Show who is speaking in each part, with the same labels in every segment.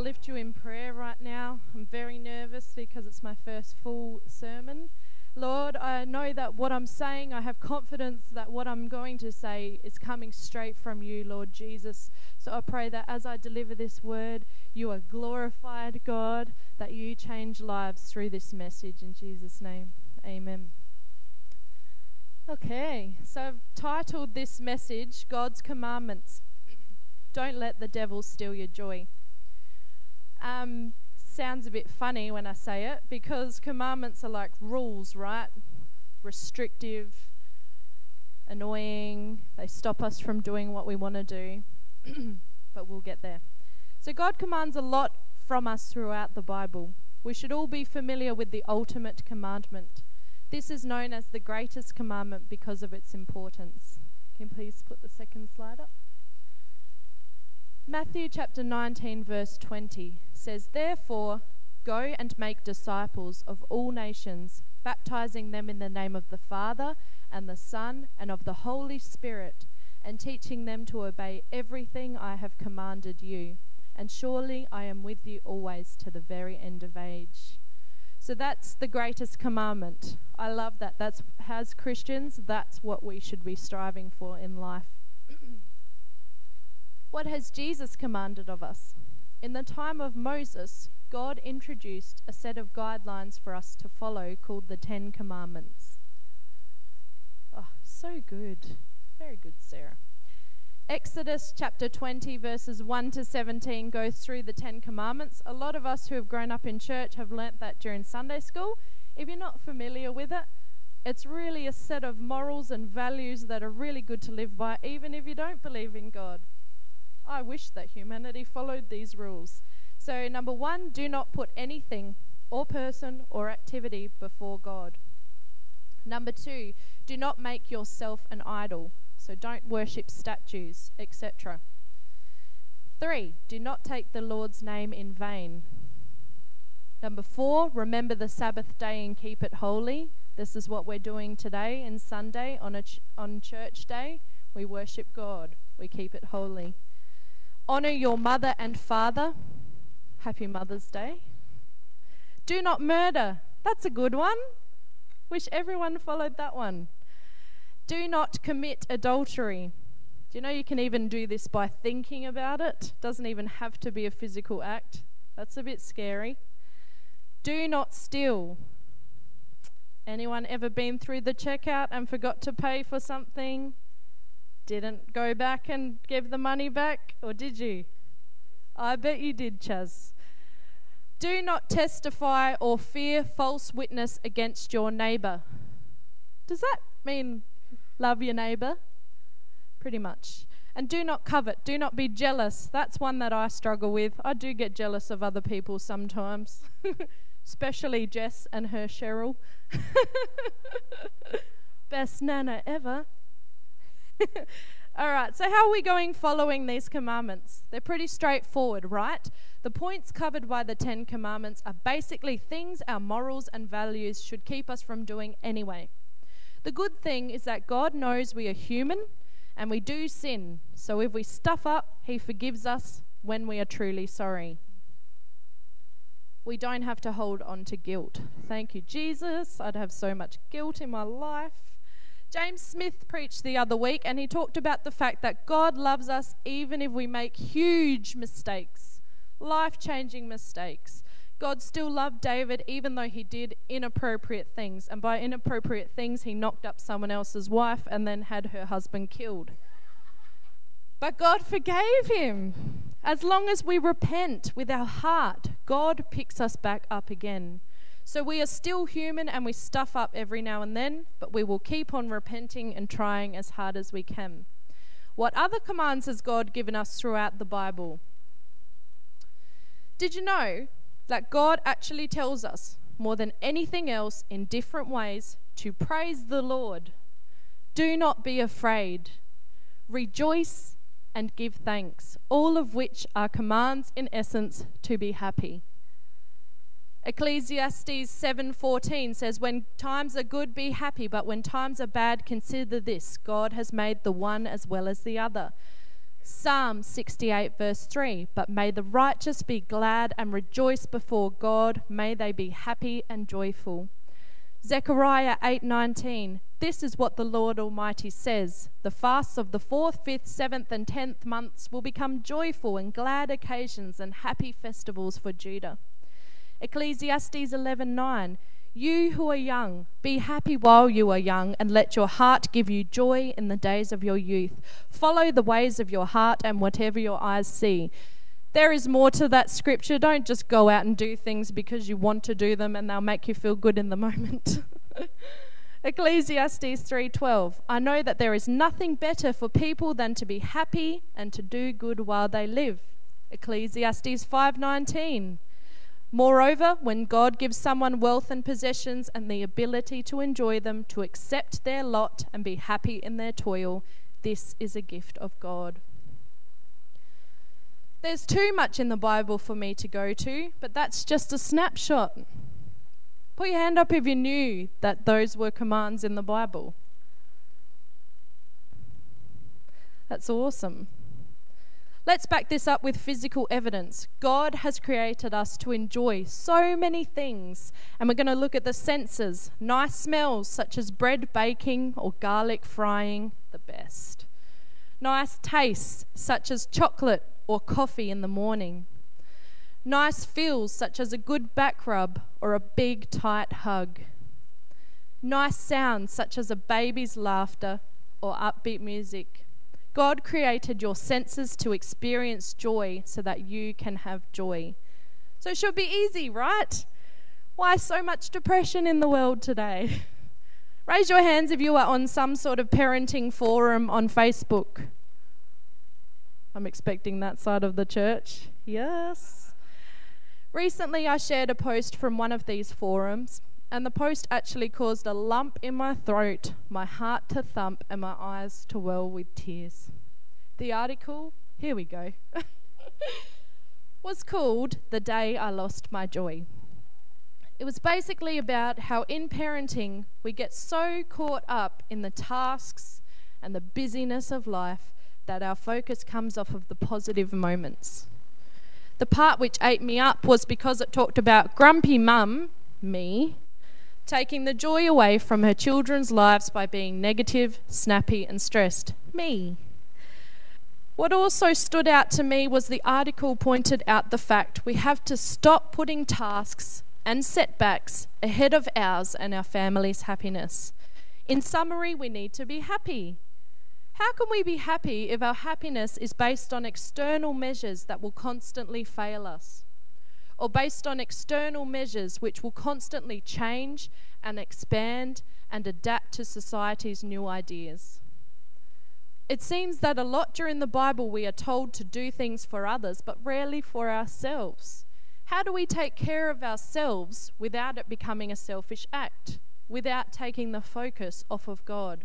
Speaker 1: lift you in prayer right now. I'm very nervous because it's my first full sermon. Lord, I know that what I'm saying, I have confidence that what I'm going to say is coming straight from you, Lord Jesus. So I pray that as I deliver this word, you are glorified, God, that you change lives through this message. In Jesus' name, amen. Okay, so I've titled this message, God's Commandments. Don't let the devil steal your joy. Sounds a bit funny when I say it, because commandments are like rules, right? Restrictive, annoying, they stop us from doing what we want to do, but we'll get there. So God commands a lot from us throughout the Bible. We should all be familiar with the ultimate commandment. This is known as the greatest commandment because of its importance. Can you please put the second slide up? Matthew chapter 19 verse 20 says, "Therefore, go and make disciples of all nations, baptizing them in the name of the Father and the Son and of the Holy Spirit, and teaching them to obey everything I have commanded you. And surely I am with you always to the very end of age." So that's the greatest commandment. I love that. That's, as Christians, that's what we should be striving for in life. What has Jesus commanded of us? In the time of Moses, God introduced a set of guidelines for us to follow called the 10 Commandments. Oh, so good. Very good, Sarah. Exodus chapter 20 verses 1 to 17 goes through the 10 Commandments. A lot of us who have grown up in church have learnt that during Sunday school. If you're not familiar with it, it's really a set of morals and values that are really good to live by, even if you don't believe in God. I wish that humanity followed these rules. So, number 1, do not put anything or person or activity before God. Number 2, do not make yourself an idol. So don't worship statues, etc. 3, do not take the Lord's name in vain. Number 4, remember the Sabbath day and keep it holy. This is what we're doing today and Sunday on church day. We worship God. We keep it holy. Honor your mother and father. Happy Mother's Day. Do not murder. That's a good one. Wish everyone followed that one. Do not commit adultery. Do you know you can even do this by thinking about it? Doesn't even have to be a physical act. That's a bit scary. Do not steal. Anyone ever been through the checkout and forgot to pay for something? Didn't go back and give the money back, or did you? I bet you did, Chaz. Do not testify or fear false witness against your neighbour. Does that mean love your neighbour? Pretty much. And do not covet. Do not be jealous. That's one that I struggle with. I do get jealous of other people sometimes, especially Jess and her Cheryl. Best nana ever. All right, so how are we going following these commandments? They're pretty straightforward, right? The points covered by the 10 Commandments are basically things our morals and values should keep us from doing anyway. The good thing is that God knows we are human and we do sin. So if we stuff up, He forgives us when we are truly sorry. We don't have to hold on to guilt. Thank you, Jesus. I'd have so much guilt in my life. James Smith preached the other week, and he talked about the fact that God loves us even if we make huge mistakes, life-changing mistakes. God still loved David even though he did inappropriate things. And by inappropriate things, he knocked up someone else's wife and then had her husband killed. But God forgave him. As long as we repent with our heart, God picks us back up again. So we are still human and we stuff up every now and then, but we will keep on repenting and trying as hard as we can. What other commands has God given us throughout the Bible? Did you know that God actually tells us more than anything else in different ways to praise the Lord? Do not be afraid. Rejoice and give thanks, all of which are commands in essence to be happy. Ecclesiastes 7:14 says, "When times are good, be happy, but when times are bad, consider this: God has made the one as well as the other." Psalm 68 verse 3, but may the righteous be glad and rejoice before God, may they be happy and joyful. Zechariah 8:19, this is what the Lord Almighty says, the fasts of the 4th, 5th, 7th and 10th months will become joyful and glad occasions and happy festivals for Judah. Ecclesiastes 11:9, you who are young, be happy while you are young, and let your heart give you joy in the days of your youth. Follow the ways of your heart and whatever your eyes see. There is more to that scripture. Don't just go out and do things because you want to do them and they'll make you feel good in the moment. Ecclesiastes 3:12, I know that there is nothing better for people than to be happy and to do good while they live. Ecclesiastes 5:19, moreover, when God gives someone wealth and possessions and the ability to enjoy them, to accept their lot and be happy in their toil, this is a gift of God. There's too much in the Bible for me to go to, but that's just a snapshot. Put your hand up if you knew that those were commands in the Bible. That's awesome. Let's back this up with physical evidence. God has created us to enjoy so many things, and we're going to look at the senses. Nice smells such as bread baking or garlic frying, the best. Nice tastes such as chocolate or coffee in the morning. Nice feels such as a good back rub or a big tight hug. Nice sounds such as a baby's laughter or upbeat music. God created your senses to experience joy so that you can have joy. So it should be easy, right? Why so much depression in the world today? Raise your hands if you are on some sort of parenting forum on Facebook. I'm expecting that side of the church. Yes. Recently I shared a post from one of these forums, and the post actually caused a lump in my throat, my heart to thump, and my eyes to well with tears. The article, here we go, was called The Day I Lost My Joy. It was basically about how in parenting we get so caught up in the tasks and the busyness of life that our focus comes off of the positive moments. The part which ate me up was because it talked about grumpy mum, me, taking the joy away from her children's lives by being negative, snappy and stressed, me. What also stood out to me was the article pointed out the fact we have to stop putting tasks and setbacks ahead of ours and our family's happiness. In summary, we need to be happy. How can we be happy if our happiness is based on external measures that will constantly fail us? Or based on external measures which will constantly change and expand and adapt to society's new ideas? It seems that a lot during the Bible we are told to do things for others, but rarely for ourselves. How do we take care of ourselves without it becoming a selfish act, without taking the focus off of God?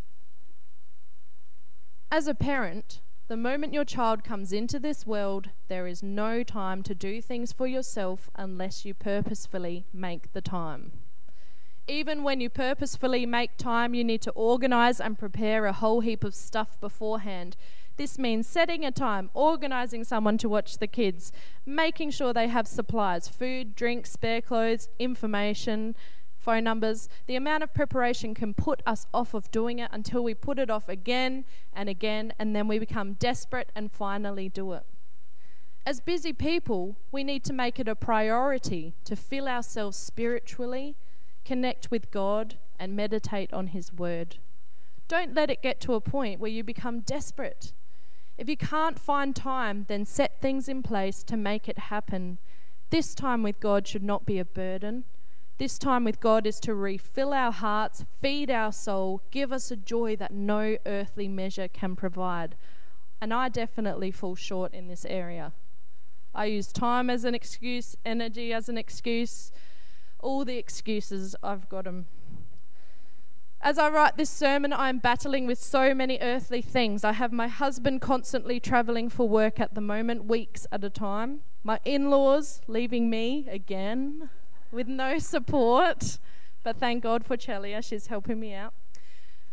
Speaker 1: As a parent, the moment your child comes into this world, there is no time to do things for yourself unless you purposefully make the time. Even when you purposefully make time, you need to organize and prepare a whole heap of stuff beforehand. This means setting a time, organizing someone to watch the kids, making sure they have supplies, food, drink, spare clothes, information, phone numbers. The amount of preparation can put us off of doing it until we put it off again, and then we become desperate and finally do it. As busy people, we need to make it a priority to fill ourselves spiritually, connect with God, and meditate on His Word. Don't let it get to a point where you become desperate. If you can't find time, then set things in place to make it happen. This time with God should not be a burden. This time with God is to refill our hearts, feed our soul, give us a joy that no earthly measure can provide. And I definitely fall short in this area. I use time as an excuse, energy as an excuse, all the excuses, I've got them. As I write this sermon, I'm battling with so many earthly things. I have my husband constantly travelling for work at the moment, weeks at a time. My in-laws leaving me again with no support. But thank God for Chelia, she's helping me out.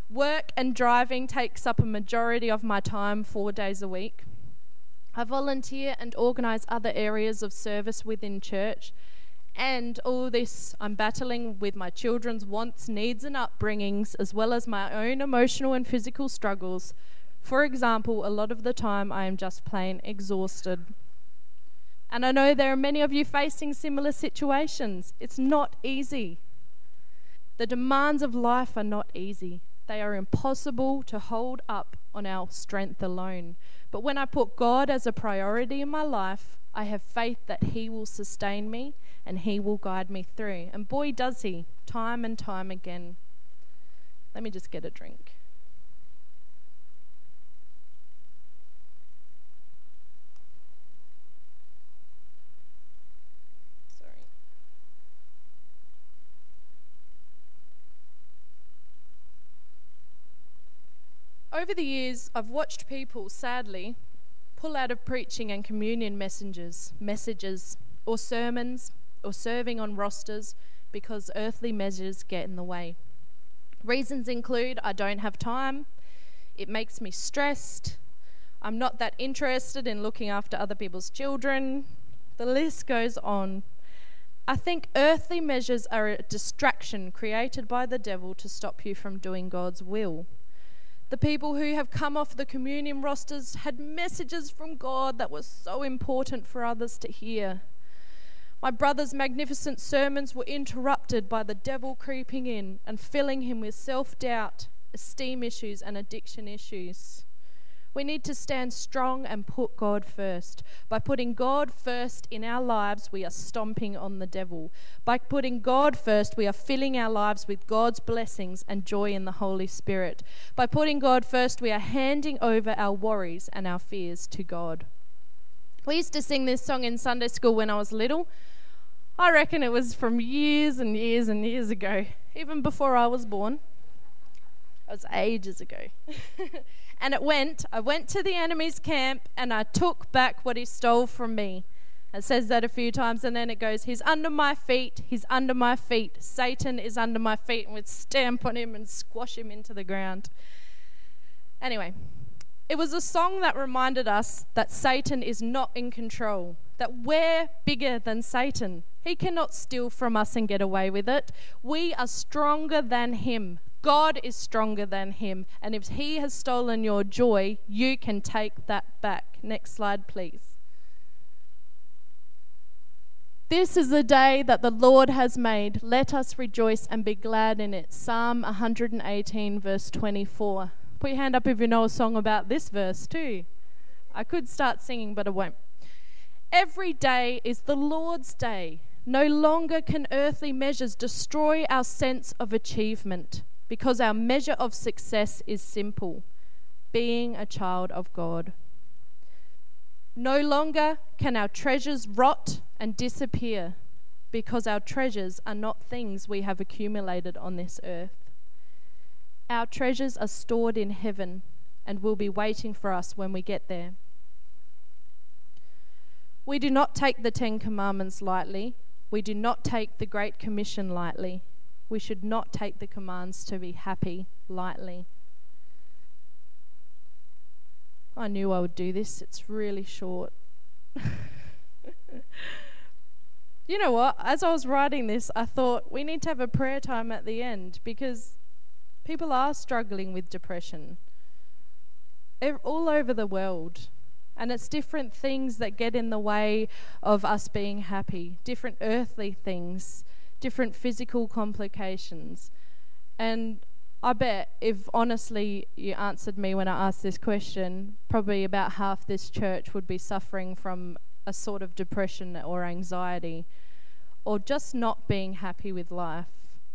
Speaker 1: Work and driving takes up a majority of my time 4 days a week. I volunteer and organise other areas of service within church. And all this, I'm battling with my children's wants, needs and upbringings, as well as my own emotional and physical struggles. For example, a lot of the time I am just plain exhausted. And I know there are many of you facing similar situations. It's not easy. The demands of life are not easy. They are impossible to hold up on our strength alone. But when I put God as a priority in my life, I have faith that He will sustain me and He will guide me through. And boy, does He, time and time again. Let me just get a drink. Over the years, I've watched people, sadly, pull out of preaching and communion messages, or sermons, or serving on rosters because earthly measures get in the way. Reasons include I don't have time, it makes me stressed, I'm not that interested in looking after other people's children, the list goes on. I think earthly measures are a distraction created by the devil to stop you from doing God's will. The people who have come off the communion rosters had messages from God that were so important for others to hear. My brother's magnificent sermons were interrupted by the devil creeping in and filling him with self-doubt, esteem issues, and addiction issues. We need to stand strong and put God first. By putting God first in our lives, we are stomping on the devil. By putting God first, we are filling our lives with God's blessings and joy in the Holy Spirit. By putting God first, we are handing over our worries and our fears to God. We used to sing this song in Sunday school when I was little. I reckon it was from years and years and years ago, even before I was born. It was ages ago. And I went to the enemy's camp and I took back what he stole from me. It says that a few times and then it goes, he's under my feet, Satan is under my feet, and we'd stamp on him and squash him into the ground. Anyway, it was a song that reminded us that Satan is not in control, that we're bigger than Satan. He cannot steal from us and get away with it. We are stronger than him. God is stronger than him. And if he has stolen your joy, you can take that back. Next slide, please. This is the day that the Lord has made. Let us rejoice and be glad in it. Psalm 118, verse 24. Put your hand up if you know a song about this verse too. I could start singing, but I won't. Every day is the Lord's day. No longer can earthly measures destroy our sense of achievement, because our measure of success is simple: being a child of God. No longer can our treasures rot and disappear, because our treasures are not things we have accumulated on this earth. Our treasures are stored in heaven and will be waiting for us when we get there. We do not take the 10 Commandments lightly. We do not take the Great Commission lightly. We should not take the commands to be happy lightly. I knew I would do this. It's really short. You know what? As I was writing this, I thought we need to have a prayer time at the end, because people are struggling with depression all over the world. And it's different things that get in the way of us being happy, different earthly things, different physical complications. And I bet if honestly you answered me when I asked this question, probably about half this church would be suffering from a sort of depression or anxiety, or just not being happy with life.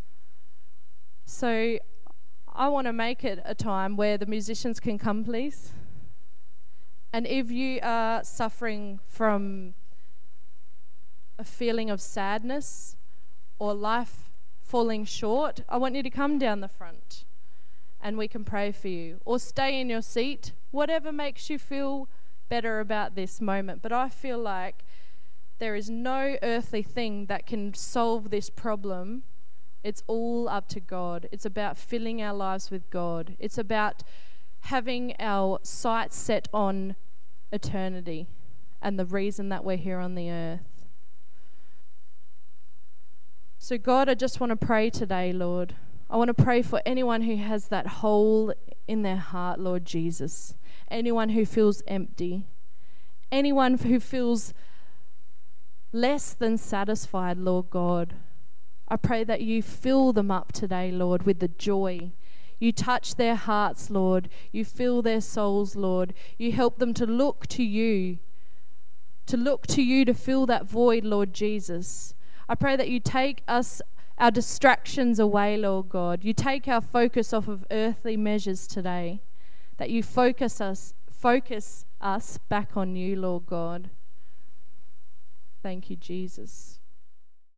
Speaker 1: So I want to make it a time where the musicians can come, please. And if you are suffering from a feeling of sadness or life falling short, I want you to come down the front and we can pray for you. Or stay in your seat, whatever makes you feel better about this moment. But I feel like there is no earthly thing that can solve this problem It's all up to God. It's about filling our lives with God. It's about having our sights set on eternity and the reason that we're here on the earth. So God, I just want to pray today, Lord. I want to pray for anyone who has that hole in their heart, Lord Jesus. Anyone who feels empty. Anyone who feels less than satisfied, Lord God. I pray that you fill them up today, Lord, with the joy. You touch their hearts, Lord. You fill their souls, Lord. You help them to look to you. To fill that void, Lord Jesus. I pray that you take our distractions away, Lord God. You take our focus off of earthly measures today. That you focus us back on you, Lord God. Thank you, Jesus.